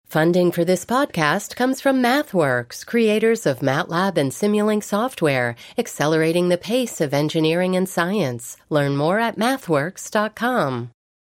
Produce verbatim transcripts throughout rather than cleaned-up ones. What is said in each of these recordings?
Funding for this podcast comes from MathWorks, creators of MATLAB and Simulink software, accelerating the pace of engineering and science. Learn more at mathworks dot com.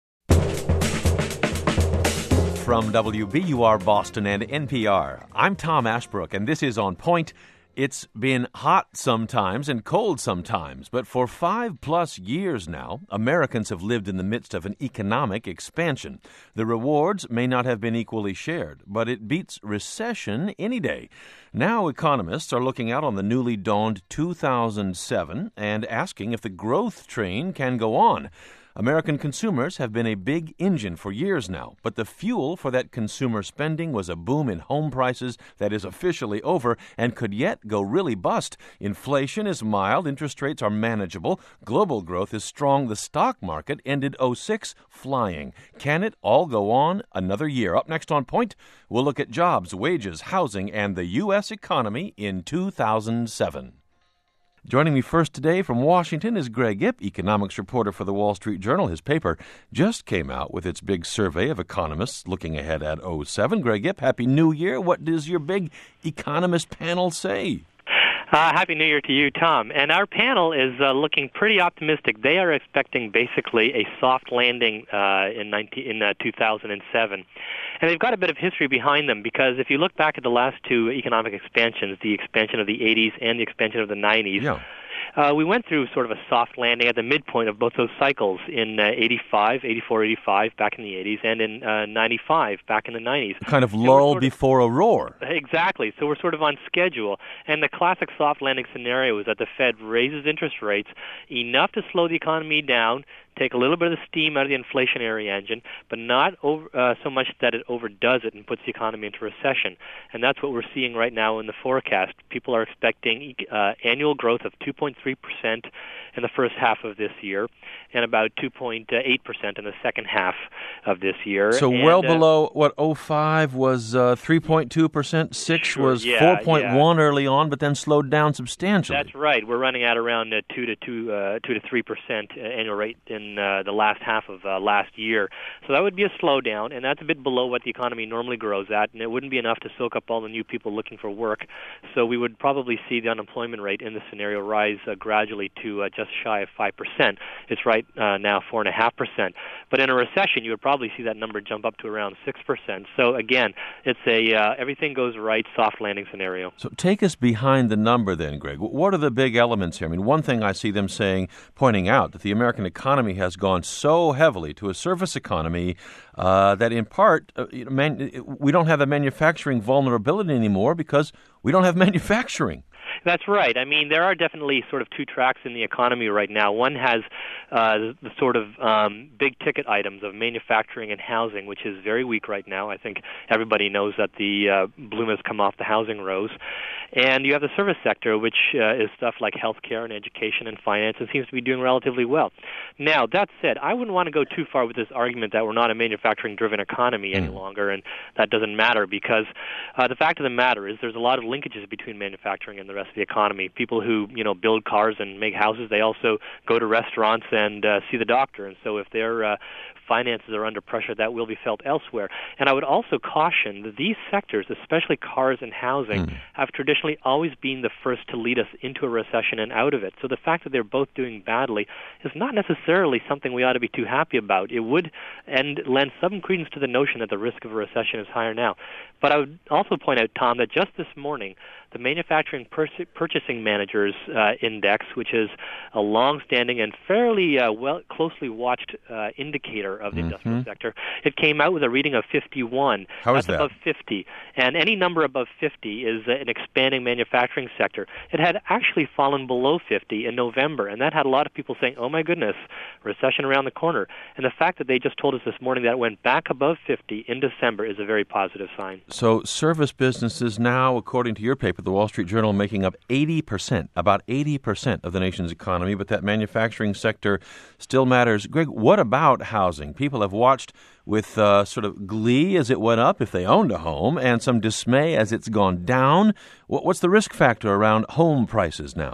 From W B U R Boston and N P R, I'm Tom Ashbrook, and this is On Point. It's been hot sometimes and cold sometimes, but for five-plus years now, Americans have lived in the midst of an economic expansion. The rewards may not have been equally shared, but it beats recession any day. Now economists are looking out on the newly dawned two thousand seven and asking if the growth train can go on. American consumers have been a big engine for years now, but the fuel for that consumer spending was a boom in home prices that is officially over and could yet go really bust. Inflation is mild, interest rates are manageable, global growth is strong, the stock market ended oh six flying. Can it all go on another year? Up next on Point, we'll look at jobs, wages, housing, and the U S economy in two thousand seven. Joining me first today from Washington is Greg Ip, economics reporter for the Wall Street Journal. His paper just came out with its big survey of economists looking ahead at oh seven. Greg Ip, Happy New Year. What does your big economist panel say? Uh, Happy New Year to you, Tom. And our panel is uh, looking pretty optimistic. They are expecting basically a soft landing uh, in, nineteen, in uh, two thousand seven. And they've got a bit of history behind them because if you look back at the last two economic expansions, the expansion of the eighties and the expansion of the nineties, yeah. Uh, we went through sort of a soft landing at the midpoint of both those cycles in uh, eighty-five, eighty-four, eighty-five back in the eighties, and in uh, ninety-five back in the nineties. Kind of lull so before of, a roar. Exactly. So we're sort of on schedule. And the classic soft landing scenario is that the Fed raises interest rates enough to slow the economy down, take a little bit of the steam out of the inflationary engine, but not over, uh, so much that it overdoes it and puts the economy into recession. And that's what we're seeing right now in the forecast. People are expecting uh, annual growth of two point three percent in the first half of this year and about two point eight percent in the second half of this year. So and, well uh, below what oh five was uh, three point two percent, six sure, was yeah, four point one yeah. early on, but then slowed down substantially. That's right. We're running at around uh, two to two, uh, two to three percent annual rate in uh, the last half of uh, last year. So that would be a slowdown, and that's a bit below what the economy normally grows at, and it wouldn't be enough to soak up all the new people looking for work. So we would probably see the unemployment rate in this scenario rise uh, gradually to uh, just shy of five percent. It's right uh, now four point five percent. But in a recession, you would probably see that number jump up to around six percent. So again, it's a uh, everything goes right, soft landing scenario. So take us behind the number then, Greg. What are the big elements here? I mean, one thing I see them saying, pointing out, that the American economy has gone so heavily to a service economy uh, that in part, uh, you know, man, we don't have a manufacturing vulnerability anymore because we don't have manufacturing. That's right. I mean, there are definitely sort of two tracks in the economy right now. One has uh, the, the sort of um, big-ticket items of manufacturing and housing, which is very weak right now. I think everybody knows that the uh, bloom has come off the housing rose. And you have the service sector, which uh, is stuff like healthcare and education and finance, and seems to be doing relatively well. Now, that said, I wouldn't want to go too far with this argument that we're not a manufacturing-driven economy any mm. longer, and that doesn't matter because uh, the fact of the matter is there's a lot of linkages between manufacturing and the rest of the economy. People who, you know, build cars and make houses, they also go to restaurants and uh, see the doctor. And so if their uh, finances are under pressure, that will be felt elsewhere. And I would also caution that these sectors, especially cars and housing, mm. have traditionally always been the first to lead us into a recession and out of it. So the fact that they're both doing badly is not necessarily something we ought to be too happy about. It would and lend some credence to the notion that the risk of a recession is higher now. But I would also point out, Tom, that just this morning, the Manufacturing Pur- Purchasing Managers uh, Index, which is a long-standing and fairly uh, well closely watched uh, indicator of the mm-hmm. industrial sector, it came out with a reading of fifty-one. How That's is that? Above fifty. And any number above fifty is uh, an expanding manufacturing sector. It had actually fallen below fifty in November, and that had a lot of people saying, oh my goodness, recession around the corner. And the fact that they just told us this morning that it went back above fifty in December is a very positive sign. So service businesses now, according to your paper, the Wall Street Journal, making up eighty percent, about eighty percent of the nation's economy, but that manufacturing sector still matters. Greg, what about housing? People have watched with uh, sort of glee as it went up if they owned a home, and some dismay as it's gone down. What's the risk factor around home prices now?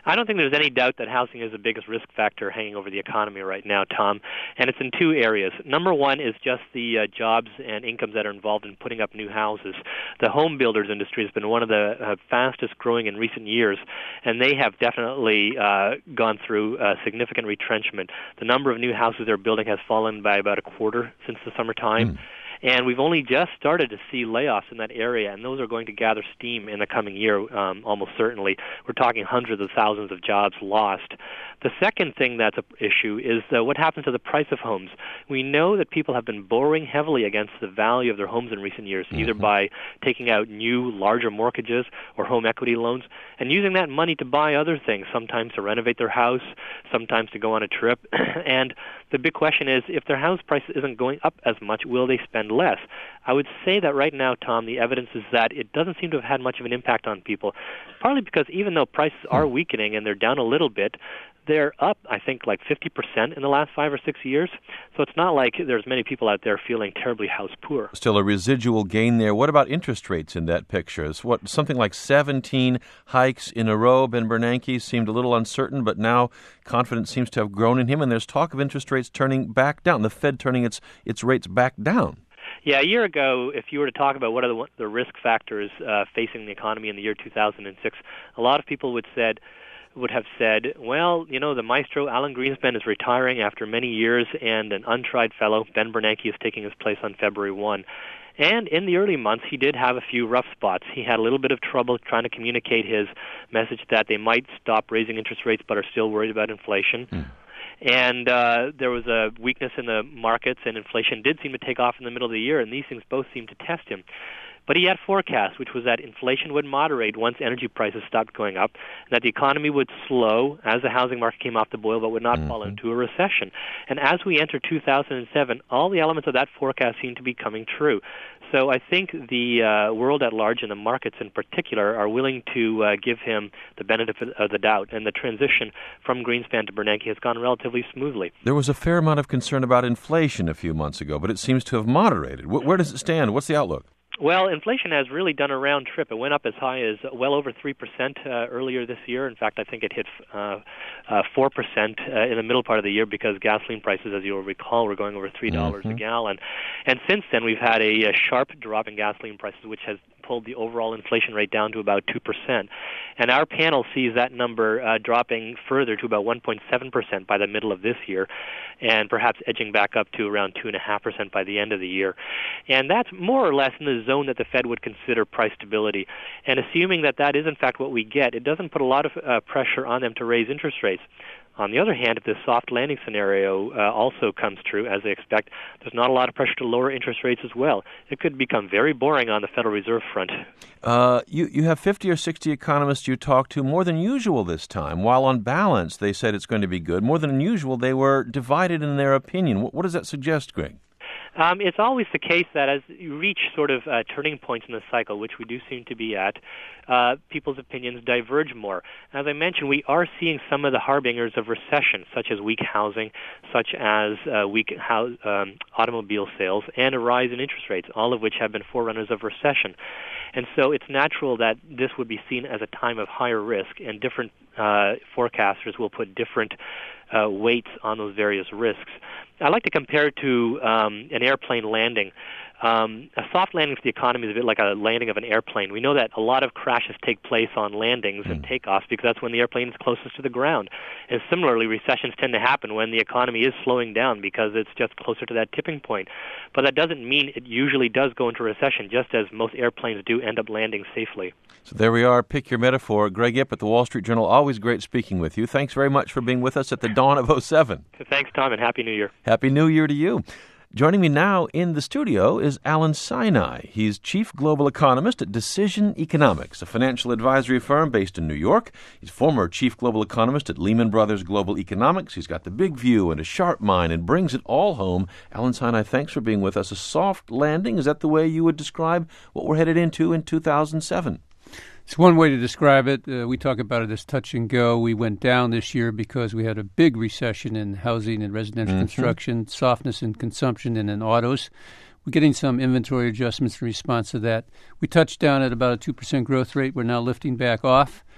I don't think there's any doubt that housing is the biggest risk factor hanging over the economy right now, Tom, and it's in two areas. Number one is just the uh, jobs and incomes that are involved in putting up new houses. The home builders industry has been one of the uh, fastest growing in recent years, and they have definitely uh, gone through uh, significant retrenchment. The number of new houses they're building has fallen by about a quarter since the summertime. Mm. And we've only just started to see layoffs in that area, and those are going to gather steam in the coming year, um, almost certainly. We're talking hundreds of thousands of jobs lost. The second thing that's an issue is uh, what happens to the price of homes. We know that people have been borrowing heavily against the value of their homes in recent years, mm-hmm. either by taking out new, larger mortgages or home equity loans, and using that money to buy other things, sometimes to renovate their house, sometimes to go on a trip. And the big question is, if their house price isn't going up as much, will they spend less? I would say that right now, Tom, the evidence is that it doesn't seem to have had much of an impact on people, partly because even though prices are weakening and they're down a little bit, they're up, I think, like fifty percent in the last five or six years. So it's not like there's many people out there feeling terribly house poor. Still a residual gain there. What about interest rates in that picture? Is what something like seventeen hikes in a row? Ben Bernanke seemed a little uncertain, but now confidence seems to have grown in him, and there's talk of interest rates turning back down, the Fed turning its its rates back down. Yeah, a year ago, if you were to talk about what are the, the risk factors uh, facing the economy in the year two thousand six, a lot of people would said would have said, well, you know, the maestro Alan Greenspan is retiring after many years, and an untried fellow, Ben Bernanke, is taking his place on February first. And in the early months, he did have a few rough spots. He had a little bit of trouble trying to communicate his message that they might stop raising interest rates but are still worried about inflation. Mm. And uh, there was a weakness in the markets, and inflation did seem to take off in the middle of the year, and these things both seemed to test him. But he had forecasts, which was that inflation would moderate once energy prices stopped going up, and that the economy would slow as the housing market came off the boil, but would not mm-hmm. fall into a recession. And as we enter two thousand seven, all the elements of that forecast seem to be coming true. So I think the uh, world at large, and the markets in particular, are willing to uh, give him the benefit of the doubt. And the transition from Greenspan to Bernanke has gone relatively smoothly. There was a fair amount of concern about inflation a few months ago, but it seems to have moderated. Where does it stand? What's the outlook? Well, inflation has really done a round trip. It went up as high as well over three percent uh, earlier this year. In fact, I think it hit uh, uh, four percent uh, in the middle part of the year because gasoline prices, as you'll recall, were going over three dollars mm-hmm. a gallon. And since then, we've had a, a sharp drop in gasoline prices, which has pulled the overall inflation rate down to about two percent. And our panel sees that number uh, dropping further to about one point seven percent by the middle of this year, and perhaps edging back up to around two point five percent by the end of the year. And that's more or less in the zone that the Fed would consider price stability. And assuming that that is, in fact, what we get, it doesn't put a lot of uh, pressure on them to raise interest rates. On the other hand, if this soft landing scenario uh, also comes true, as they expect, there's not a lot of pressure to lower interest rates as well. It could become very boring on the Federal Reserve front. Uh, you, you have fifty or sixty economists you talk to, more than usual this time. While on balance they said it's going to be good, more than usual they were divided in their opinion. What, what does that suggest, Greg? Um, it's always the case that as you reach sort of uh, turning points in the cycle, which we do seem to be at, uh, people's opinions diverge more. As I mentioned, we are seeing some of the harbingers of recession, such as weak housing, such as uh, weak house, um, automobile sales, and a rise in interest rates, all of which have been forerunners of recession. And so it's natural that this would be seen as a time of higher risk, and different uh, forecasters will put different uh, weights on those various risks. I like to compare it to um, an airplane landing. Um, a soft landing for the economy is a bit like a landing of an airplane. We know that a lot of crashes take place on landings mm. and takeoffs because that's when the airplane is closest to the ground. And similarly, recessions tend to happen when the economy is slowing down because it's just closer to that tipping point. But that doesn't mean it usually does go into recession, just as most airplanes do end up landing safely. So there we are. Pick your metaphor. Greg Ip at the Wall Street Journal. Always great speaking with you. Thanks very much for being with us at the dawn of oh seven. Thanks, Tom, and Happy New Year. Happy New Year to you. Joining me now in the studio is Alan Sinai. He's Chief Global Economist at Decision Economics, a financial advisory firm based in New York. He's former Chief Global Economist at Lehman Brothers Global Economics. He's got the big view and a sharp mind and brings it all home. Alan Sinai, thanks for being with us. A soft landing, is that the way you would describe what we're headed into in two thousand seven? It's one way to describe it. Uh, we talk about it as touch and go. We went down this year because we had a big recession in housing and residential mm-hmm. construction, softness in consumption and in autos. We're getting some inventory adjustments in response to that. We touched down at about a two percent growth rate. We're now lifting back off.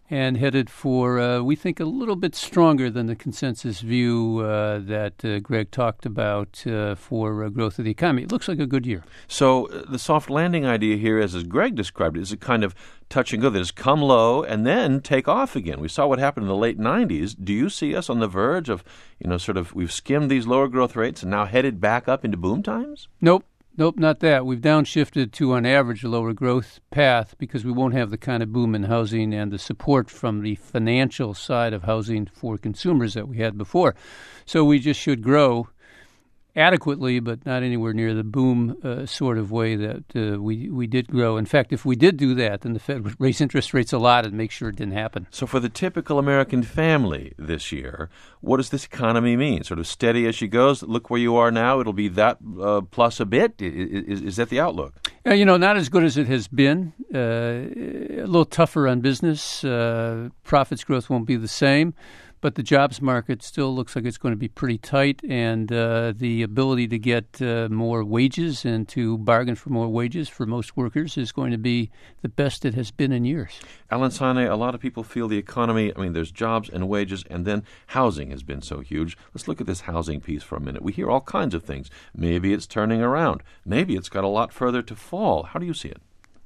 and headed for, uh, we think, a little bit stronger than the consensus view uh, that uh, Greg talked about uh, for uh, growth of the economy. It looks like a good year. So uh, the soft landing idea here, as, as Greg described it, is a kind of touch and go that has come low and then take off again. We saw what happened in the late nineties. Do you see us on the verge of, you know, sort of we've skimmed these lower growth rates and now headed back up into boom times? Nope. Nope, not that. We've downshifted to, on average, a lower growth path because we won't have the kind of boom in housing and the support from the financial side of housing for consumers that we had before. So we just should grow adequately, but not anywhere near the boom uh, sort of way that uh, we we did grow. In fact, if we did do that, then the Fed would raise interest rates a lot and make sure it didn't happen. So for the typical American family this year, what does this economy mean? Sort of steady as she goes, look where you are now, it'll be that uh, plus a bit? Is, is that the outlook? Uh, you know, not as good as it has been. Uh, a little tougher on business. Uh, profits growth won't be the same. But the jobs market still looks like it's going to be pretty tight, and uh, the ability to get uh, more wages and to bargain for more wages for most workers is going to be the best it has been in years. Alan Sane, a lot of people feel the economy, I mean, there's jobs and wages, and then housing has been so huge. Let's look at this housing piece for a minute. We hear all kinds of things. Maybe it's turning around. Maybe it's got a lot further to fall. How do you see it?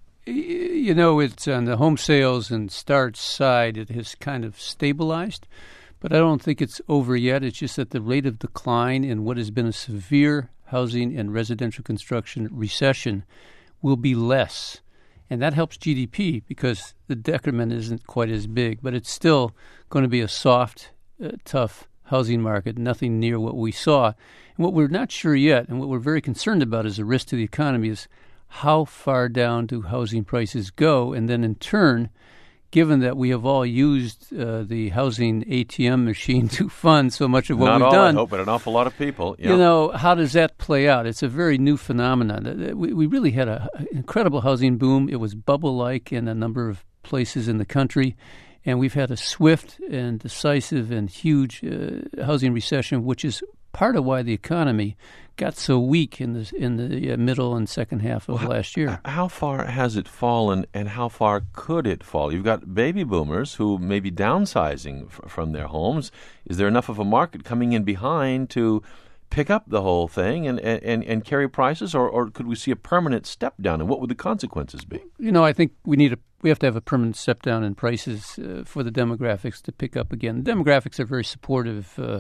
You know, it's on the home sales and starts side, it has kind of stabilized. But I don't think it's over yet. It's just that the rate of decline in what has been a severe housing and residential construction recession will be less. And that helps G D P because the decrement isn't quite as big. But it's still going to be a soft, uh, tough housing market, nothing near what we saw. And what we're not sure yet, and what we're very concerned about as a risk to the economy, is how far down do housing prices go? And then in turn, given that we have all used uh, the housing A T M machine to fund so much of what Not we've all, done. I hope, but an awful lot of people. Yeah. You know, how does that play out? It's a very new phenomenon. We, we really had an incredible housing boom. It was bubble-like in a number of places in the country. And we've had a swift and decisive and huge uh, housing recession, which is part of why the economy got so weak in the in the middle and second half of well, last year. How far has it fallen, and how far could it fall? You've got baby boomers who may be downsizing f- from their homes. Is there enough of a market coming in behind to pick up the whole thing and, and, and carry prices, or, or could we see a permanent step down, and what would the consequences be? You know, I think we need a we have to have a permanent step down in prices uh, for the demographics to pick up again. The demographics are very supportive uh,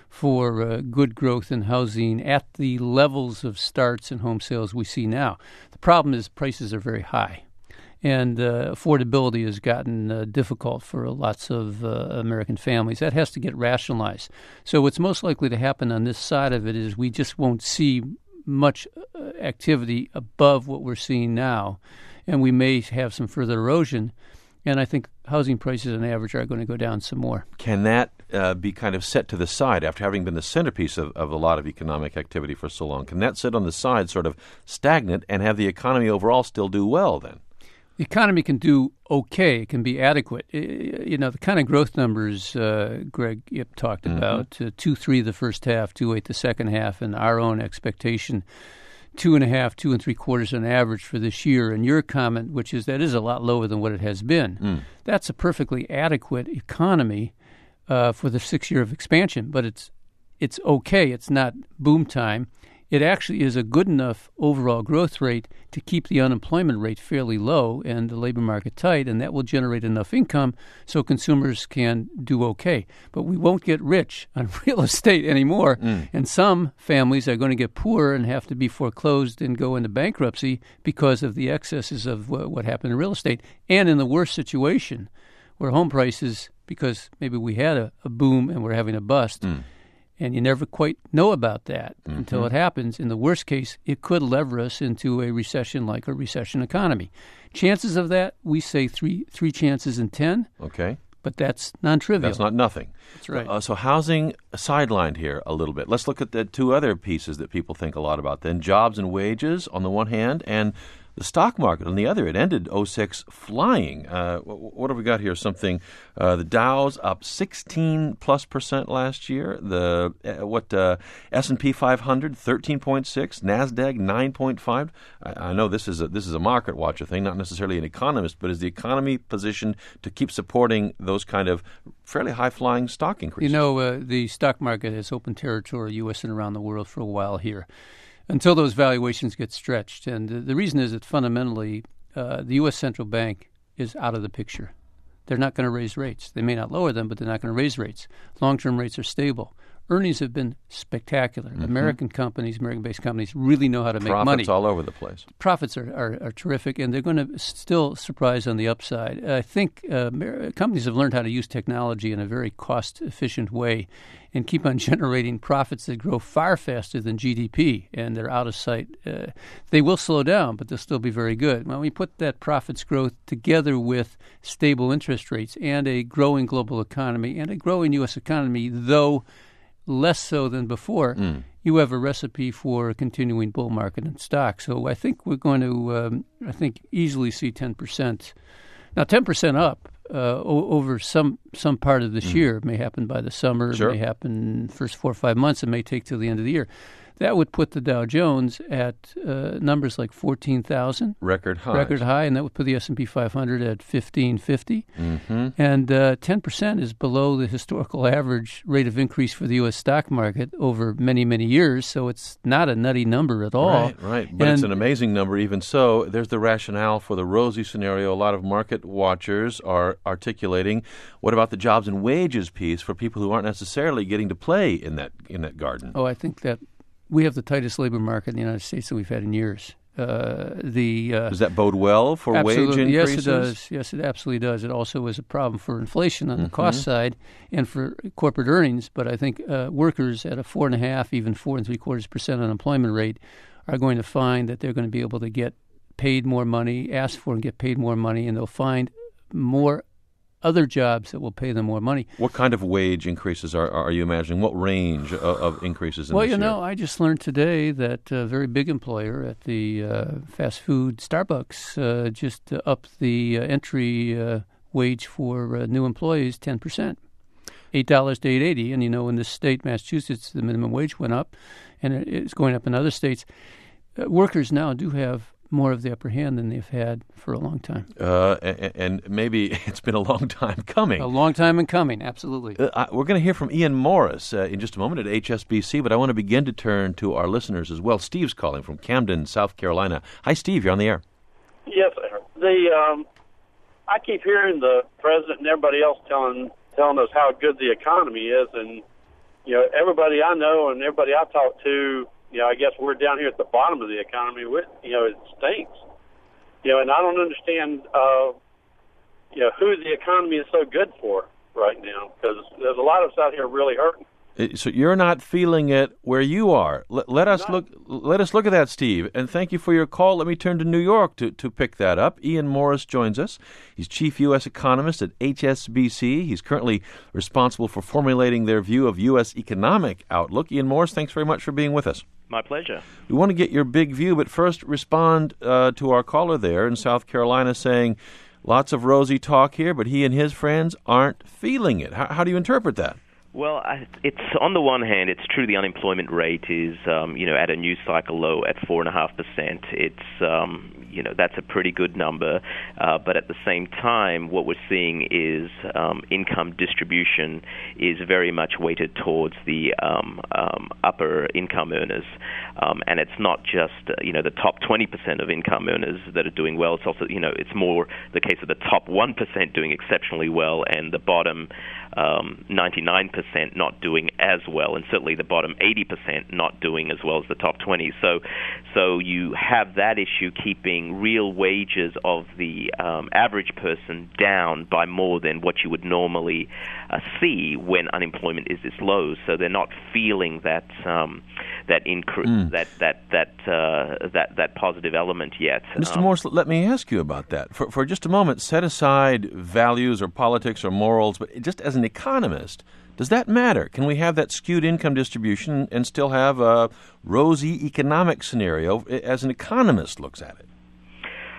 for uh, good growth in housing at the levels of starts and home sales we see now. The problem is prices are very high, and uh, affordability has gotten uh, difficult for lots of uh, American families. That has to get rationalized. So what's most likely to happen on this side of it is we just won't see much uh, activity above what we're seeing now, and we may have some further erosion. And I think housing prices on average are going to go down some more. Can that uh, be kind of set to the side after having been the centerpiece of, of a lot of economic activity for so long? Can that sit on the side sort of stagnant and have the economy overall still do well then? The economy can do okay. It can be adequate. You know, the kind of growth numbers uh, Greg Ip talked mm-hmm. about, uh, two three the first half, two eight the second half, and our own expectation, two and a half, two and three quarters on average for this year. And your comment, which is that is a lot lower than what it has been. Mm. That's a perfectly adequate economy uh, for the six year of expansion, but it's it's okay. It's not boom time. It actually is a good enough overall growth rate to keep the unemployment rate fairly low and the labor market tight, and that will generate enough income so consumers can do okay. But we won't get rich on real estate anymore, mm. and some families are going to get poor and have to be foreclosed and go into bankruptcy because of the excesses of uh, what happened in real estate. And in the worst situation, where home prices, because maybe we had a, a boom and we're having a bust, mm. and you never quite know about that mm-hmm. until it happens. In the worst case, it could lever us into a recession like a recession economy. Chances of that, we say three three chances in ten. Okay. But that's non-trivial. That's not nothing. That's right. Uh, so housing sidelined here a little bit. Let's look at the two other pieces that people think a lot about then. Jobs and wages on the one hand, and The stock market, on the other, it ended oh six flying. Uh, what have we got here? Something, uh, the Dow's up sixteen plus percent last year. The uh, what uh, S and P five hundred, thirteen point six. NASDAQ, nine point five. I, I know this is a, this is a market watcher thing, not necessarily an economist, but is the economy positioned to keep supporting those kind of fairly high-flying stock increases? You know, uh, the stock market has open territory, U S and around the world, for a while here, until those valuations get stretched. And uh, the reason is that fundamentally uh, the U S central bank is out of the picture. They're not going to raise rates. They may not lower them, but they're not going to raise rates. Long-term rates are stable. Earnings have been spectacular. Mm-hmm. American companies, American-based companies, really know how to make Profits money. Profits all over the place. Profits are, are, are terrific, and they're going to still surprise on the upside. I think uh, companies have learned how to use technology in a very cost-efficient way and keep on generating profits that grow far faster than G D P, and they're out of sight. Uh, they will slow down, but they'll still be very good. When we put that profits growth together with stable interest rates and a growing global economy and a growing U S economy, though less so than before, mm. you have a recipe for a continuing bull market in stocks. So I think we're going to, um, I think, easily see ten percent. Now, ten percent up uh, o- over some some part of this mm. year. It may happen by the summer. Sure. It may happen first four or five months. It may take till the end of the year. That would put the Dow Jones at uh, numbers like fourteen thousand. Record high. Record high, and that would put the S and P five hundred at fifteen fifty. Mm-hmm. And uh, ten percent is below the historical average rate of increase for the U S stock market over many, many years, so it's not a nutty number at all. Right, right. But and it's an amazing number even so. There's the rationale for the rosy scenario. A lot of market watchers are articulating. What about the jobs and wages piece for people who aren't necessarily getting to play in that in that garden? Oh, I think that we have the tightest labor market in the United States that we've had in years. Uh, the uh, Does that bode well for wage increases? Yes, it does. Yes, it absolutely does. It also is a problem for inflation on mm-hmm. the cost side and for corporate earnings. But I think uh, workers at a four and a half, even four and three quarters percent unemployment rate are going to find that they're going to be able to get paid more money, ask for and get paid more money, and they'll find more other jobs that will pay them more money. What kind of wage increases are, are you imagining? What range of, of increases in well, this you year? know, I just learned today that a very big employer at the uh, fast food Starbucks uh, just uh, upped the uh, entry uh, wage for uh, new employees ten percent, eight dollars to eight eighty. And, you know, in this state, Massachusetts, the minimum wage went up, and it's going up in other states. Uh, workers now do have more of the upper hand than they've had for a long time. Uh, and, and maybe it's been a long time coming. A long time in coming, absolutely. Uh, I, we're going to hear from Ian Morris uh, in just a moment at H S B C, but I want to begin to turn to our listeners as well. Steve's calling from Camden, South Carolina. Hi, Steve. You're on the air. Yes, sir. The um, I keep hearing the president and everybody else telling telling us how good the economy is, and you know, everybody I know and everybody I talk to, you know, I guess we're down here at the bottom of the economy. With you know, it stinks. You know, and I don't understand, uh, you know, who the economy is so good for right now, because there's a lot of us out here really hurting. So you're not feeling it where you are. Let, let us look. Let us look at that, Steve. And thank you for your call. Let me turn to New York to, to pick that up. Ian Morris joins us. He's chief U S economist at H S B C. He's currently responsible for formulating their view of U S economic outlook. Ian Morris, thanks very much for being with us. My pleasure. We want to get your big view, but first respond uh, to our caller there in South Carolina saying lots of rosy talk here, but he and his friends aren't feeling it. How, how do you interpret that? Well, I, it's on the one hand, it's true the unemployment rate is, um, you know, at a news cycle low at four and a half percent. It's, um, you know, that's a pretty good number. Uh, but at the same time, what we're seeing is um, income distribution is very much weighted towards the um, um, upper income earners, um, and it's not just, uh, you know, the top twenty percent of income earners that are doing well. It's also, you know, it's more the case of the top one percent doing exceptionally well and the bottom um, ninety-nine percent not doing as well, and certainly the bottom eighty percent not doing as well as the top twenty. So so you have that issue keeping real wages of the um, average person down by more than what you would normally uh, see when unemployment is this low. So they're not feeling that um, that incre- mm. that that that uh, that that positive element yet. Mister Um, Morris, let me ask you about that. For for just a moment, set aside values or politics or morals, but just as an economist, does that matter? Can we have that skewed income distribution and still have a rosy economic scenario as an economist looks at it?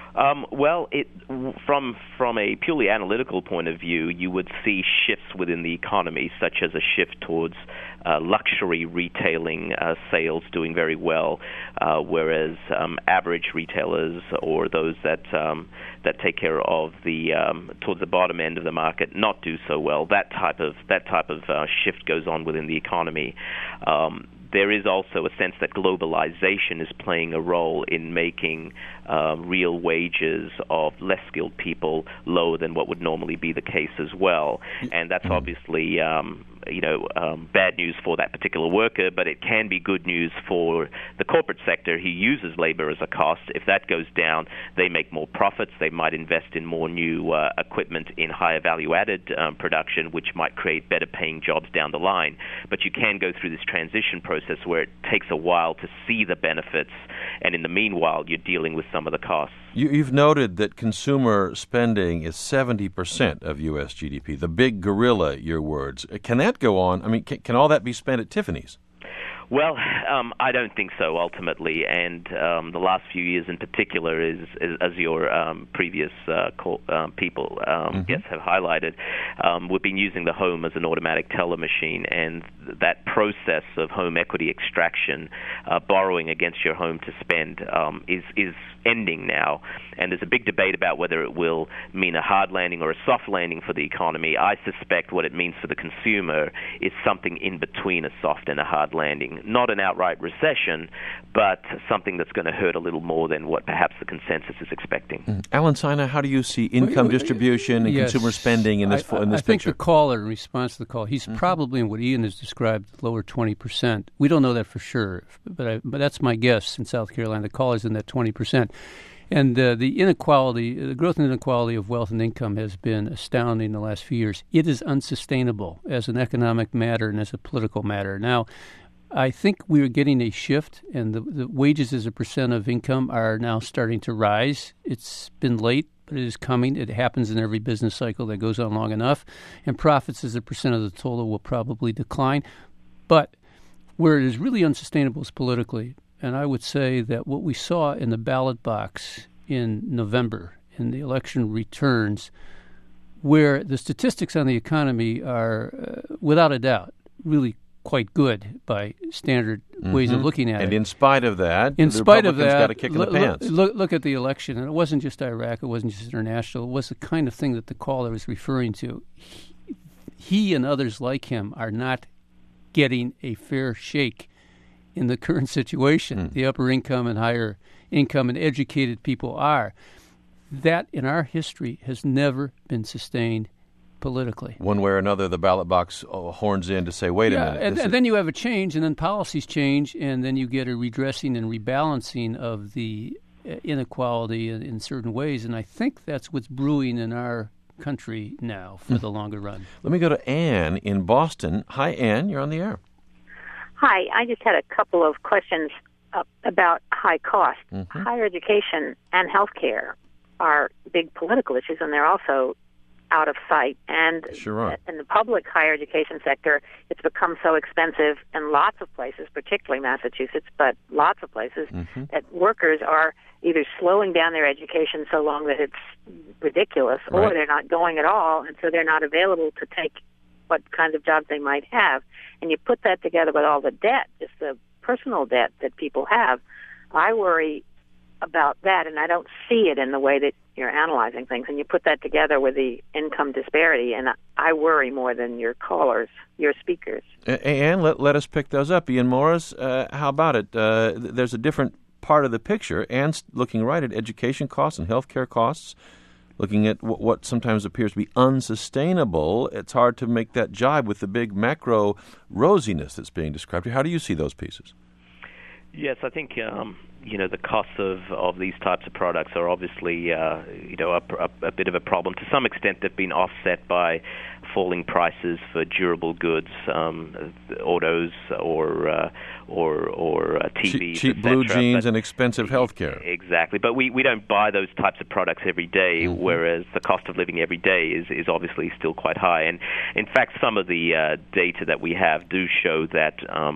Um, well, it, from from a purely analytical point of view, you would see shifts within the economy, such as a shift towards uh, luxury retailing uh, sales doing very well, uh, whereas um, average retailers or those that um, that take care of the um, towards the bottom end of the market not do so well. That type of that type of uh, shift goes on within the economy. Um, There is also a sense that globalization is playing a role in making uh, real wages of less skilled people lower than what would normally be the case as well. And that's obviously, um, you know, um, bad news for that particular worker, but it can be good news for the corporate sector who uses labor as a cost. If that goes down, they make more profits. They might invest in more new uh, equipment in higher value-added um, production, which might create better paying jobs down the line. But you can go through this transition process process where it takes a while to see the benefits, and in the meanwhile, you're dealing with some of the costs. You, you've noted that consumer spending is seventy percent of U S G D P, the big gorilla, your words. Can that go on? I mean, can, can all that be spent at Tiffany's? Well, um, I don't think so, ultimately, and um, the last few years in particular, is, is as your um, previous uh, call, um, people um, mm-hmm. guests have highlighted, um, we've been using the home as an automatic teller machine, and that process of home equity extraction, uh, borrowing against your home to spend, um, is is ending now, and there's a big debate about whether it will mean a hard landing or a soft landing for the economy. I suspect what it means for the consumer is something in between a soft and a hard landing. Not an outright recession, but something that's going to hurt a little more than what perhaps the consensus is expecting. Mm. Alan Sina, how do you see income distribution and yes. consumer spending in this I, in this I think picture? the caller, in response to the call, he's mm-hmm. probably in what Ian has described, lower twenty percent. We don't know that for sure, but I, but that's my guess in South Carolina. The caller's in that twenty percent. And uh, the inequality, the growth and inequality of wealth and income has been astounding in the last few years. It is unsustainable as an economic matter and as a political matter. Now, I think we are getting a shift, and the, the wages as a percent of income are now starting to rise. It's been late, but it is coming. It happens in every business cycle that goes on long enough. And profits as a percent of the total will probably decline. But where it is really unsustainable is politically. And I would say that what we saw in the ballot box in November in the election returns, where the statistics on the economy are, uh, without a doubt, really quite good by standard mm-hmm. ways of looking at and it. And in spite of that, in the spite of Republicans that, got a kick in look, the pants. Look, look at the election, and it wasn't just Iraq, it wasn't just international. It was the kind of thing that the caller was referring to. He, he and others like him are not getting a fair shake in the current situation. Mm. The upper income and higher income and educated people are. That, in our history, has never been sustained politically. One way or another, the ballot box uh, horns in to say, wait yeah, a minute. And, and is... then you have a change, and then policies change, and then you get a redressing and rebalancing of the inequality in, in certain ways. And I think that's what's brewing in our country now for mm. the longer run. Let me go to Ann in Boston. Hi, Ann. You're on the air. Hi, I just had a couple of questions uh, about high cost. Mm-hmm. Higher education and health care are big political issues, and they're also out of sight. And sure are. In the public higher education sector, it's become so expensive in lots of places, particularly Massachusetts, but lots of places, mm-hmm. that workers are either slowing down their education so long that it's ridiculous, right. or they're not going at all, and so they're not available to take what kinds of jobs they might have. And you put that together with all the debt, just the personal debt that people have, I worry about that, and I don't see it in the way that you're analyzing things. And you put that together with the income disparity, and I worry more than your callers, your speakers. And let, let us pick those up. Ian Morris, uh, how about it? Uh, there's a different part of the picture, and looking right at education costs and health care costs, looking at w- what sometimes appears to be unsustainable. It's hard to make that jibe with the big macro rosiness that's being described here. How do you see those pieces? Yes, I think um, you know the costs of, of these types of products are obviously uh, you know a, a, a bit of a problem. To some extent, they've been offset by falling prices for durable goods, um, autos, or uh, or or uh, T Vs, cheap, cheap blue jeans, but, and expensive health care. Exactly, but we, we don't buy those types of products every day, mm-hmm. whereas the cost of living every day is, is obviously still quite high. And in fact, some of the uh, data that we have do show that Um,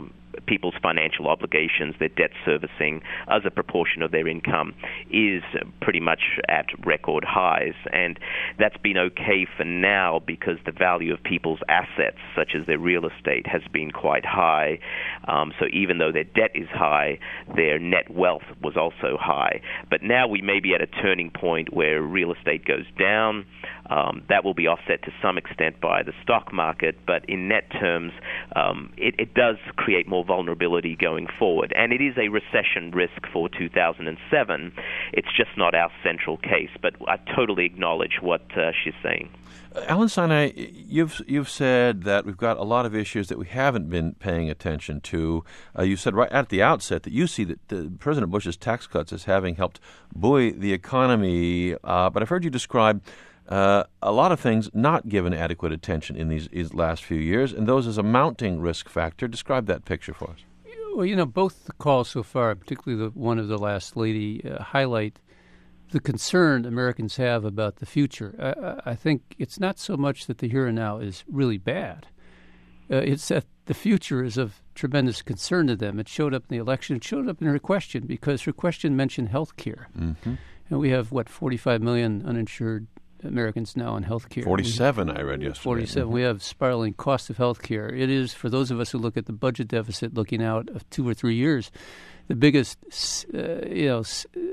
people's financial obligations, their debt servicing as a proportion of their income is pretty much at record highs. And that's been okay for now because the value of people's assets, such as their real estate, has been quite high. Um, so even though their debt is high, their net wealth was also high. But now we may be at a turning point where real estate goes down. Um, that will be offset to some extent by the stock market, but in net terms, um, it, it does create more vulnerability going forward. And it is a recession risk for two thousand seven. It's just not our central case, but I totally acknowledge what uh, she's saying. Alan Sinai, you've you've said that we've got a lot of issues that we haven't been paying attention to. Uh, you said right at the outset that you see that the President Bush's tax cuts as having helped buoy the economy, uh, but I've heard you describe uh, a lot of things not given adequate attention in these, these last few years, and those as a mounting risk factor. Describe that picture for us. Well, you know, both the calls so far, particularly the one of the last lady, uh, highlight the concern Americans have about the future. I, I think it's not so much that the here and now is really bad. Uh, it's that the future is of tremendous concern to them. It showed up in the election. It showed up in her question because her question mentioned health care. Mm-hmm. And we have, what, forty-five million uninsured Americans now on health care. forty-seven, I read yesterday. forty-seven. Mm-hmm. We have spiraling cost of health care. It is, for those of us who look at the budget deficit looking out of two or three years, the biggest, uh, you know,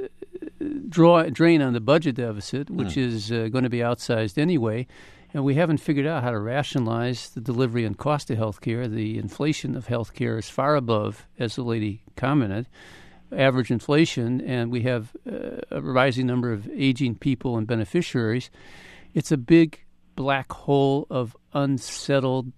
draw drain on the budget deficit, which mm. is uh, going to be outsized anyway. And we haven't figured out how to rationalize the delivery and cost of health care. The inflation of health care is far above, as the lady commented, average inflation, and we have uh, a rising number of aging people and beneficiaries. It's a big black hole of unsettled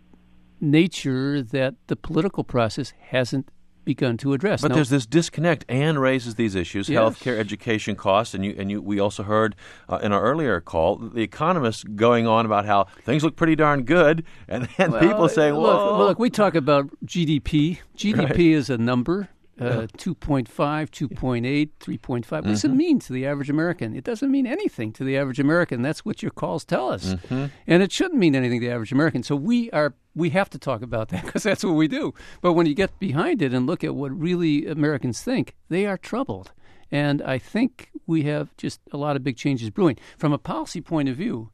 nature that the political process hasn't begun to address. But now, there's this disconnect. Anne raises these issues, yes. healthcare, education costs, and you and you. We also heard uh, in our earlier call the economists going on about how things look pretty darn good, and then well, people saying, "Whoa!" Look, look, we talk about G D P. G D P right. is a number. Uh, two point five, two point eight, three point five. What does it mean to the average American? It doesn't mean anything to the average American. That's what your calls tell us. Mm-hmm. And it shouldn't mean anything to the average American. So we are we have to talk about that because that's what we do. But when you get behind it and look at what really Americans think, they are troubled. And I think we have just a lot of big changes brewing. From a policy point of view,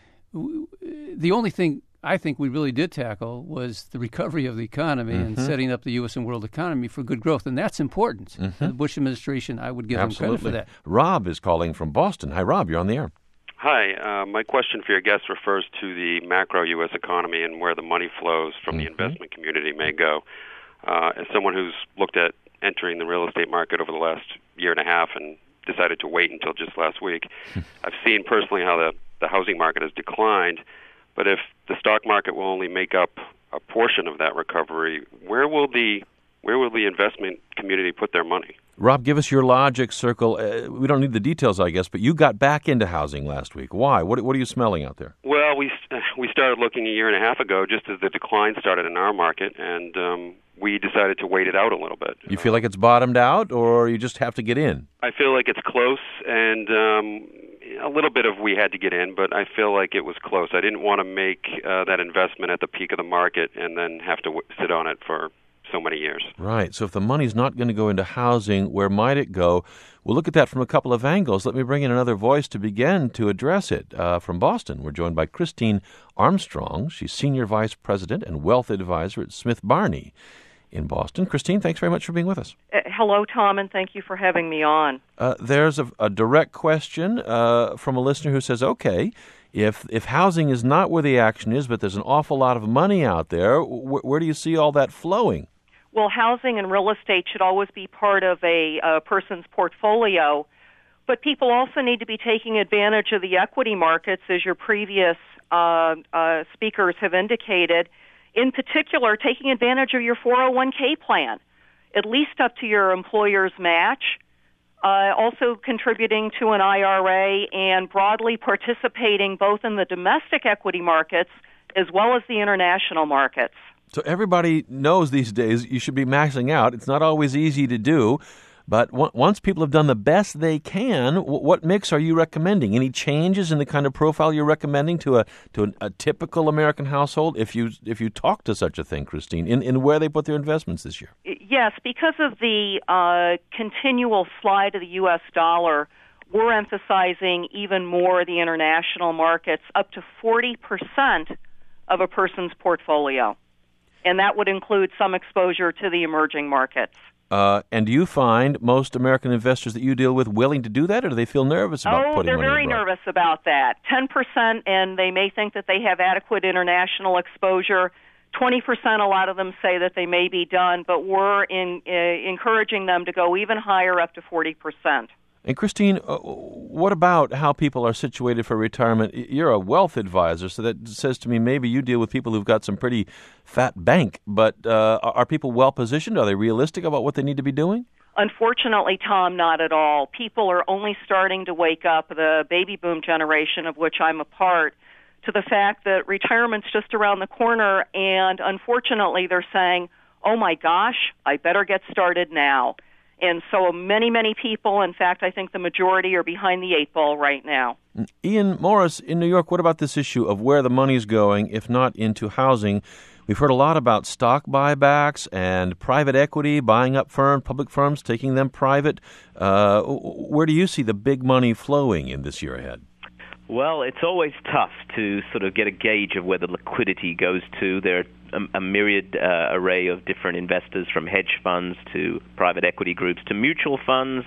the only thing I think we really did tackle was the recovery of the economy mm-hmm. and setting up the U S and world economy for good growth. And that's important. Mm-hmm. The Bush administration, I would give Absolutely. them credit for that. Rob is calling from Boston. Hi, Rob. You're on the air. Hi. Uh, my question for your guest refers to the macro U S economy and where the money flows from mm-hmm. the investment community may go. Uh, as someone who's looked at entering the real estate market over the last year and a half and decided to wait until just last week, I've seen personally how the, the housing market has declined. But if the stock market will only make up a portion of that recovery, where will the where will the investment community put their money? Rob, give us your logic circle. Uh, we don't need the details, I guess, but you got back into housing last week. Why? What, what are you smelling out there? Well, we we started looking a year and a half ago, just as the decline started in our market, and um, we decided to wait it out a little bit. You feel like it's bottomed out, or you just have to get in? I feel like it's close, and um, a little bit of we had to get in, but I feel like it was close. I didn't want to make uh, that investment at the peak of the market and then have to w- sit on it for so many years. Right. So if the money's not going to go into housing, where might it go? We'll look at that from a couple of angles. Let me bring in another voice to begin to address it. Uh, from Boston, we're joined by Christine Armstrong. She's Senior Vice President and Wealth Advisor at Smith Barney in Boston. Christine, thanks very much for being with us. Uh, hello, Tom, and thank you for having me on. Uh, there's a, a direct question uh, from a listener who says, okay, if if housing is not where the action is, but there's an awful lot of money out there, wh- where do you see all that flowing? Well, housing and real estate should always be part of a, a person's portfolio, but people also need to be taking advantage of the equity markets, as your previous uh, uh, speakers have indicated. In particular, taking advantage of your four oh one k plan, at least up to your employer's match, uh, also contributing to an I R A and broadly participating both in the domestic equity markets as well as the international markets. So everybody knows these days you should be maxing out. It's not always easy to do, But w- once people have done the best they can, w- what mix are you recommending? Any changes in the kind of profile you're recommending to a to a, a typical American household? If you if you talk to such a thing, Christine, in, in where they put their investments this year? Yes, because of the uh, continual slide of the U S dollar, we're emphasizing even more the international markets, up to forty percent of a person's portfolio. And that would include some exposure to the emerging markets. Uh, and do you find most American investors that you deal with willing to do that, or do they feel nervous about oh, putting money abroad? Oh, they're very nervous about that. ten percent, and they may think that they have adequate international exposure. twenty percent, a lot of them say that they may be done, but we're in, uh, encouraging them to go even higher, up to forty percent. And Christine, uh, what about how people are situated for retirement? You're a wealth advisor, so that says to me maybe you deal with people who've got some pretty fat bank, but uh, are people well positioned? Are they realistic about what they need to be doing? Unfortunately, Tom, not at all. People are only starting to wake up, the baby boom generation of which I'm a part, to the fact that retirement's just around the corner, and unfortunately they're saying, oh my gosh, I better get started now. And so many, many people, in fact, I think the majority are behind the eight ball right now. Ian Morris, in New York, what about this issue of where the money's going, if not into housing? We've heard a lot about stock buybacks and private equity, buying up firms, public firms, taking them private. Uh, where do you see the big money flowing in this year ahead? Well, it's always tough to sort of get a gauge of where the liquidity goes to. There are a, a myriad uh, array of different investors, from hedge funds to private equity groups to mutual funds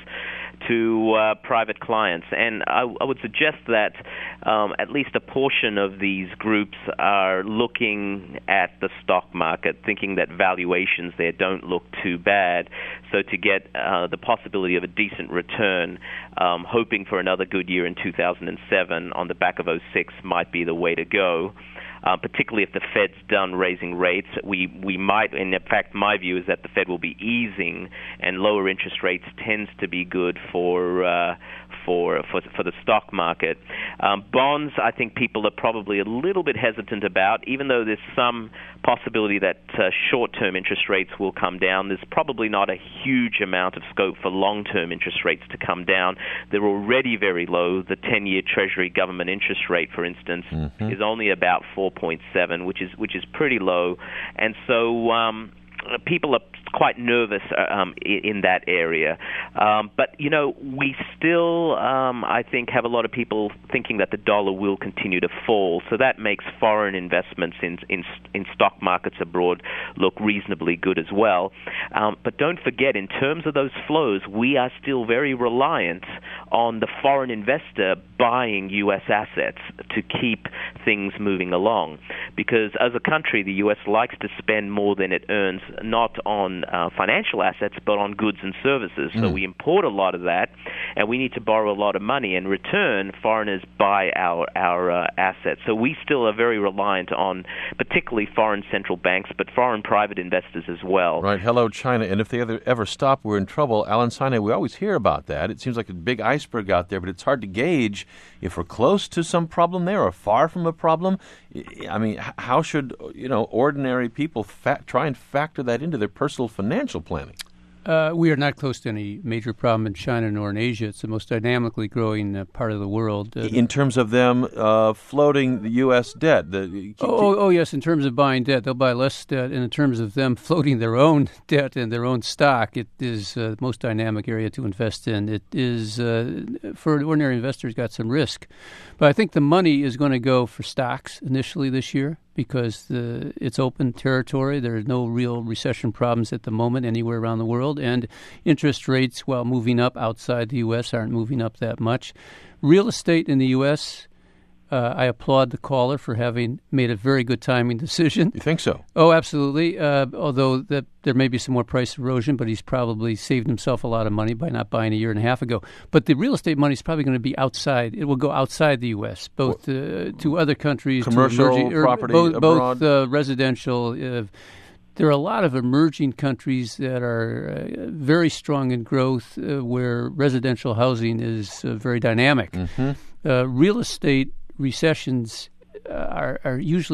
to uh, private clients. And I, I would suggest that um, at least a portion of these groups are looking at the stock market, thinking that valuations there don't look too bad. So to get uh, the possibility of a decent return, um, hoping for another good year in two thousand seven on the back of oh six might be the way to go. Uh, particularly if the Fed's done raising rates, we, we might, and in fact my view is that the Fed will be easing, and lower interest rates tends to be good for uh, for, for for the stock market. Um, bonds, I think people are probably a little bit hesitant about, even though there's some possibility that uh, short-term interest rates will come down. There's probably not a huge amount of scope for long-term interest rates to come down. They're already very low. The ten-year Treasury government interest rate, for instance, mm-hmm. is only about four point seven, which is which is pretty low, and so um, people are quite nervous um, in, in that area. Um, but, you know, we still, um, I think, have a lot of people thinking that the dollar will continue to fall. So that makes foreign investments in in, in stock markets abroad look reasonably good as well. Um, but don't forget, in terms of those flows, we are still very reliant on the foreign investor buying U S assets to keep things moving along. Because as a country, the U S likes to spend more than it earns, not on uh, financial assets, but on goods and services. Mm. So we import a lot of that, and we need to borrow a lot of money. In return, foreigners buy our, our uh, assets. So we still are very reliant on particularly foreign central banks, but foreign private investors as well. Right. Hello, China. And if they ever, ever stop, we're in trouble. Alan Sine, we always hear about that. It seems like a big iceberg out there, but it's hard to gauge if we're close to some problem there or far from a problem. I mean, how should, you know, ordinary people fa- try and factor that into their personal financial planning? Uh, we are not close to any major problem in China nor in Asia. It's the most dynamically growing uh, part of the world. Uh, in terms of them uh, floating the U S debt? The, oh, oh, yes, in terms of buying debt, they'll buy less debt. And in terms of them floating their own debt and their own stock, it is uh, the most dynamic area to invest in. It is, uh, for ordinary investors, got some risk. But I think the money is going to go for stocks initially this year, because the, it's open territory. There are no real recession problems at the moment anywhere around the world. And interest rates, while moving up outside the U S, aren't moving up that much. Real estate in the U S, uh, I applaud the caller for having made a very good timing decision. You think so? Oh, absolutely. Uh, although that there may be some more price erosion, but he's probably saved himself a lot of money by not buying a year and a half ago. But the real estate money is probably going to be outside. It will go outside the U S, both uh, to other countries. Commercial to emerging, property both, abroad? Both uh, residential. Uh, there are a lot of emerging countries that are uh, very strong in growth, uh, where residential housing is uh, very dynamic. Mm-hmm. Uh, real estate recessions uh, are, are usually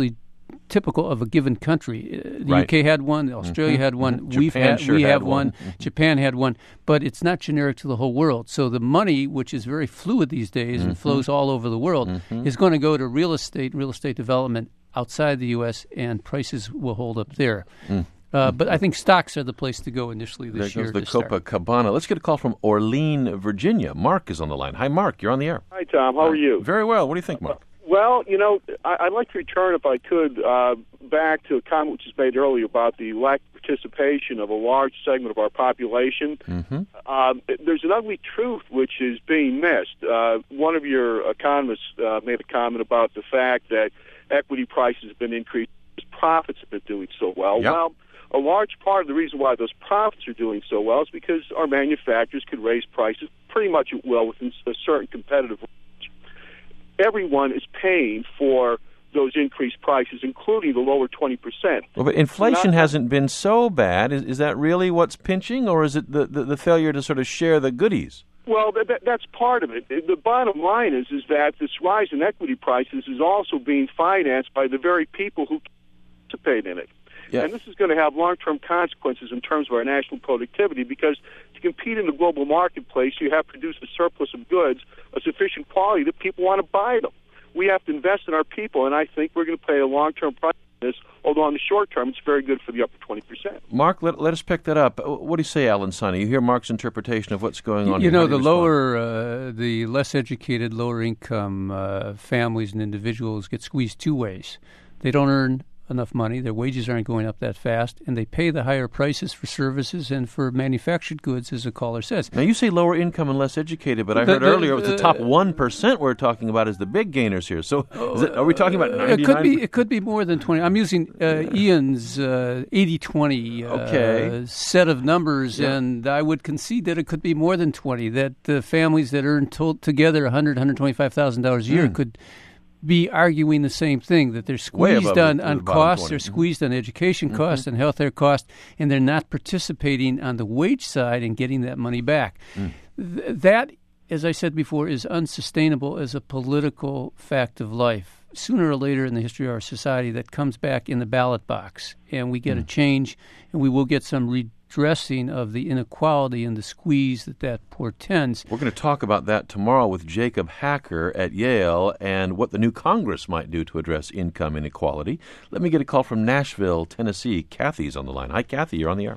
typical of a given country. Uh, the right. U K had one, Australia mm-hmm. had one, mm-hmm. we've Japan had, sure we had have one, one. Mm-hmm. Japan had one, but it's not generic to the whole world. So the money, which is very fluid these days mm-hmm. and flows all over the world, mm-hmm. is going to go to real estate, real estate development outside the U S, and prices will hold up there. Mm. Uh, but I think stocks are the place to go initially this there year. There goes the Copacabana. Let's get a call from Orlean, Virginia. Mark is on the line. Hi, Mark. You're on the air. Hi, Tom. How are you? Very well. What do you think, Mark? Well, you know, I, I'd like to return, if I could, uh, back to a comment which was made earlier about the lack of participation of a large segment of our population. Mm-hmm. Um, there's an ugly truth which is being missed. Uh, one of your economists uh, made a comment about the fact that equity prices have been increased, profits have been doing so well. Yep. Well, a large part of the reason why those profits are doing so well is because our manufacturers could raise prices pretty much at will within a certain competitive range. Everyone is paying for those increased prices, including the lower twenty percent. Well, but inflation Not, hasn't been so bad. Is, is that really what's pinching, or is it the, the, the failure to sort of share the goodies? Well, that, that, that's part of it. The bottom line is is that this rise in equity prices is also being financed by the very people who participate in it. Yes. And this is going to have long-term consequences in terms of our national productivity, because to compete in the global marketplace, you have to produce a surplus of goods of sufficient quality that people want to buy them. We have to invest in our people, and I think we're going to pay a long-term price for this, although on the short term, it's very good for the upper twenty percent. Mark, let, let us pick that up. What do you say, Alan Sonny? You hear Mark's interpretation of what's going on You here. know, How do the you lower, uh, the less educated, lower income uh, families and individuals get squeezed two ways. They don't earn enough money, their wages aren't going up that fast, and they pay the higher prices for services and for manufactured goods, as the caller says. Now, you say lower income and less educated, but I The- heard the- earlier it was the uh, top one percent we're talking about as the big gainers here. So is it, are we talking about ninety-nine? It could be. It could be more than twenty. I'm using uh, Ian's uh, eighty twenty uh, Okay. set of numbers, Yeah. and I would concede that it could be more than twenty. That the families that earn to- together one hundred thousand dollars, one hundred twenty-five thousand dollars a year Mm. could be arguing the same thing, that they're Way above squeezed the- on, the on bottom costs, twenty. they're squeezed on education Mm-hmm. costs and healthcare costs, and they're not participating on the wage side and getting that money back. Mm. Th- that, as I said before, is unsustainable as a political fact of life. Sooner or later in the history of our society, that comes back in the ballot box, and we get Mm. a change, and we will get some redressing of the inequality and the squeeze that that portends. We're going to talk about that tomorrow with Jacob Hacker at Yale and what the new Congress might do to address income inequality. Let me get a call from Nashville, Tennessee. Kathy's on the line. Hi, Kathy. You're on the air.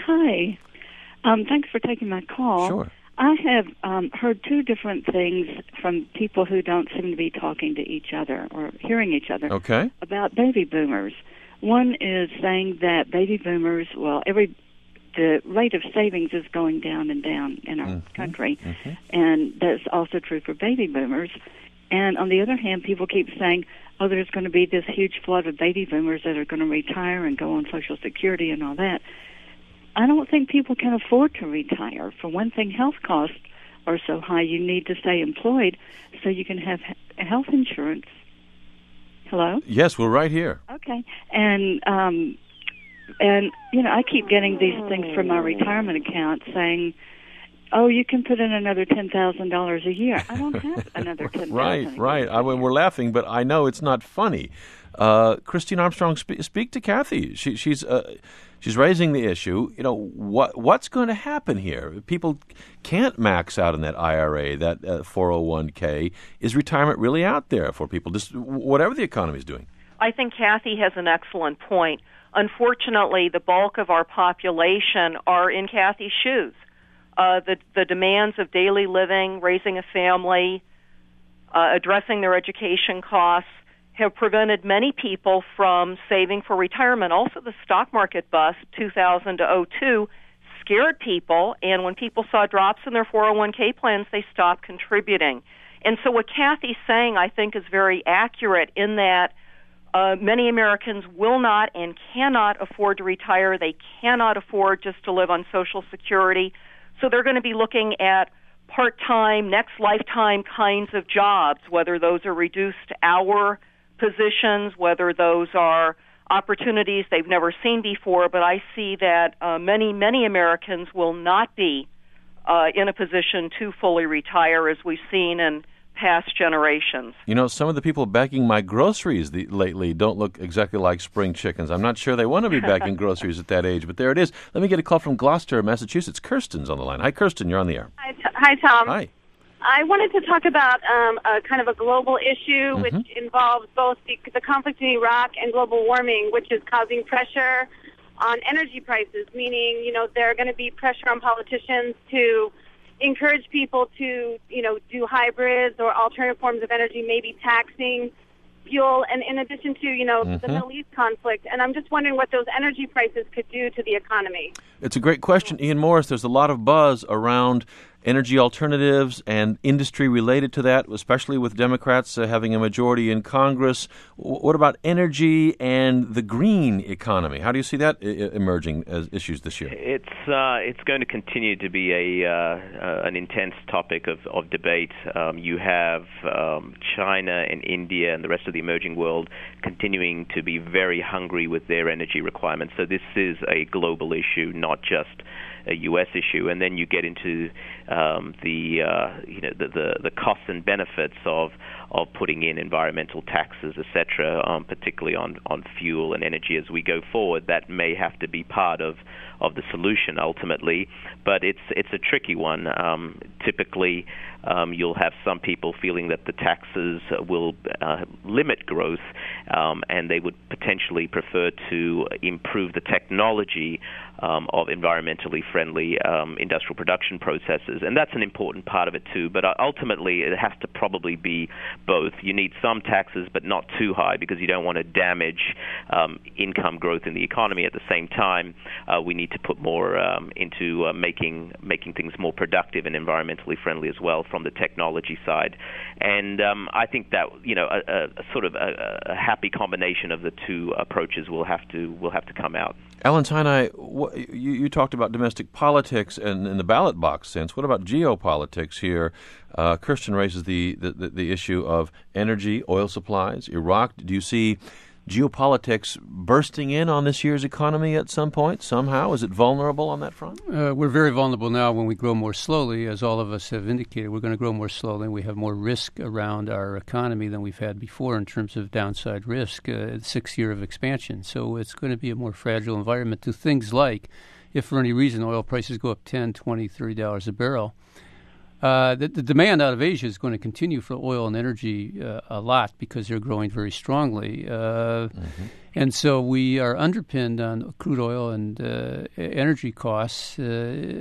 Hi. Um, thanks for taking my call. Sure. I have um, heard two different things from people who don't seem to be talking to each other or hearing each other Okay. about baby boomers. One is saying that baby boomers, well, every the rate of savings is going down and down in our Mm-hmm. country, Mm-hmm. and that's also true for baby boomers. And on the other hand, people keep saying, oh, there's going to be this huge flood of baby boomers that are going to retire and go on Social Security and all that. I don't think people can afford to retire. For one thing, health costs are so high, you need to stay employed so you can have he- health insurance. Hello? Yes, we're right here. Okay. And, um, and you know, I keep getting these things from my retirement account saying, oh, you can put in another ten thousand dollars a year. I don't have another ten thousand dollars Right, right. I mean, we're laughing, but I know it's not funny. Uh, Christine Armstrong, spe- speak to Kathy. She, she's uh, she's raising the issue. You know, what what's going to happen here? People can't max out in that I R A, that uh, four oh one k. Is retirement really out there for people, just whatever the economy is doing? I think Kathy has an excellent point. Unfortunately, the bulk of our population are in Kathy's shoes. Uh, the, the demands of daily living, raising a family, uh, addressing their education costs have prevented many people from saving for retirement. Also, the stock market bust, two thousand to oh two, scared people, and when people saw drops in their four oh one k plans, they stopped contributing. And so what Kathy's saying, I think, is very accurate in that Uh, many Americans will not and cannot afford to retire. They cannot afford just to live on Social Security. So they're going to be looking at part-time, next lifetime kinds of jobs, whether those are reduced hour positions, whether those are opportunities they've never seen before. But I see that uh, many, many Americans will not be uh, in a position to fully retire, as we've seen in past generations. You know, some of the people bagging my groceries the, lately don't look exactly like spring chickens. I'm not sure they want to be bagging groceries at that age, but there it is. Let me get a call from Gloucester, Massachusetts. Kirsten's on the line. Hi, Kirsten. You're on the air. Hi, t- hi Tom. Hi. I wanted to talk about um, a kind of a global issue Mm-hmm. which involves both the, the conflict in Iraq and global warming, which is causing pressure on energy prices, meaning, you know, there are going to be pressure on politicians to encourage people to, you know, do hybrids or alternative forms of energy, maybe taxing fuel, and in addition to, you know, Mm-hmm. the Middle East conflict. And I'm just wondering what those energy prices could do to the economy. It's a great question, Ian Morris. There's a lot of buzz around energy alternatives and industry related to that, especially with Democrats uh, having a majority in Congress. W- what about energy and the green economy? How do you see that I- emerging as issues this year? It's uh, it's going to continue to be a uh, uh, an intense topic of, of debate. Um, you have um, China and India and the rest of the emerging world continuing to be very hungry with their energy requirements. So this is a global issue, not just a U S issue. And then you get into um, the uh, you know the, the the costs and benefits of of putting in environmental taxes, et cetera, um, particularly on, on fuel and energy as we go forward. That may have to be part of, of the solution ultimately, but it's it's a tricky one. Um, typically, um, you'll have some people feeling that the taxes will uh, limit growth, um, and they would potentially prefer to improve the technology um, of environmentally friendly um, industrial production processes, and that's an important part of it too. But ultimately, it has to probably be both. You need some taxes, but not too high, because you don't want to damage um, income growth in the economy. At the same time, uh, we need to put more um, into uh, making making things more productive and environmentally friendly as well from the technology side. And um, I think that you know a, a, a sort of a, a happy combination of the two approaches will have to will have to come out. Alan Sinai, what, you, you talked about domestic politics and in the ballot box sense. What about geopolitics here? Uh, Kirsten raises the, the, the issue of energy, oil supplies, Iraq. Do you see geopolitics bursting in on this year's economy at some point, somehow? Is it vulnerable on that front? Uh, we're very vulnerable now when we grow more slowly. As all of us have indicated, we're going to grow more slowly. We have more risk around our economy than we've had before in terms of downside risk, uh, sixth year of expansion. So it's going to be a more fragile environment to things like, if for any reason oil prices go up ten, twenty, thirty dollars a barrel, Uh, the, the demand out of Asia is going to continue for oil and energy uh, a lot because they're growing very strongly. Uh, mm-hmm. And so we are underpinned on crude oil and uh, energy costs, uh,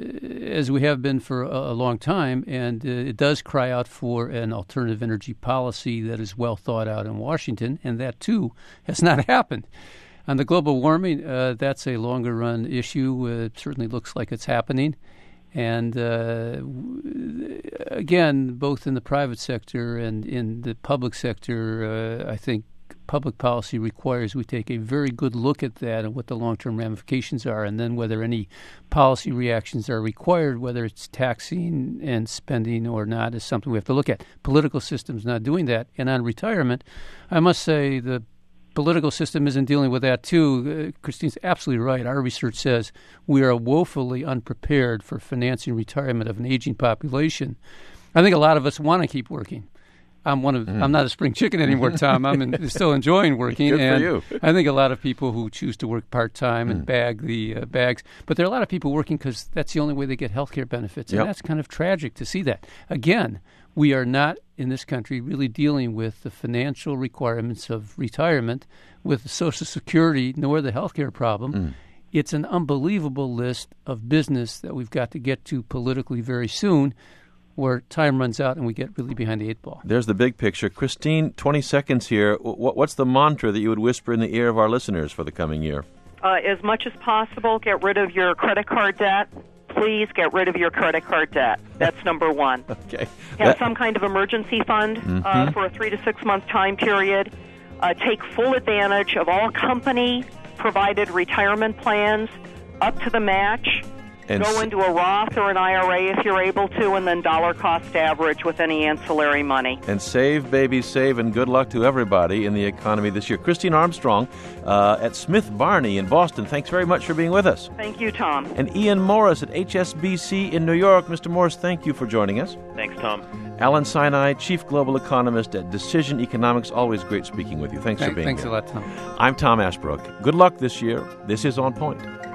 as we have been for a, a long time. And uh, it does cry out for an alternative energy policy that is well thought out in Washington, and that, too, has not happened. On the global warming, uh, that's a longer-run issue. Uh, it certainly looks like it's happening. And uh, again, both in the private sector and in the public sector, uh, I think public policy requires we take a very good look at that and what the long-term ramifications are, and then whether any policy reactions are required, whether it's taxing and spending or not, is something we have to look at. Political system's not doing that. And on retirement, I must say the political system isn't dealing with that, too. Uh, Christine's absolutely right. Our research says we are woefully unprepared for financing retirement of an aging population. I think a lot of us want to keep working. I'm one of. Mm. I'm not a spring chicken anymore, Tom. I'm in, still enjoying working. Good and for you. I think a lot of people who choose to work part-time mm. and bag the uh, bags. But there are a lot of people working because that's the only way they get health care benefits. And yep. that's kind of tragic to see that. Again, we are not in this country really dealing with the financial requirements of retirement with Social Security nor the health care problem. Mm. It's an unbelievable list of business that we've got to get to politically very soon, where time runs out and we get really behind the eight ball. There's the big picture. Christine, twenty seconds here. What's the mantra that you would whisper in the ear of our listeners for the coming year? Uh, as much as possible, get rid of your credit card debt. Please get rid of your credit card debt. That's number one. Okay. Have that... some kind of emergency fund mm-hmm. uh, for a three to six month time period. Uh, take full advantage of all company-provided retirement plans up to the match. And Go into a Roth or an I R A if you're able to, and then dollar cost average with any ancillary money. And save, baby, save, and good luck to everybody in the economy this year. Christine Armstrong uh, at Smith Barney in Boston, thanks very much for being with us. Thank you, Tom. And Ian Morris at H S B C in New York. Mister Morris, thank you for joining us. Thanks, Tom. Alan Sinai, Chief Global Economist at Decision Economics. Always great speaking with you. Thanks Thank, for being thanks here. Thanks a lot, Tom. I'm Tom Ashbrook. Good luck this year. This is On Point.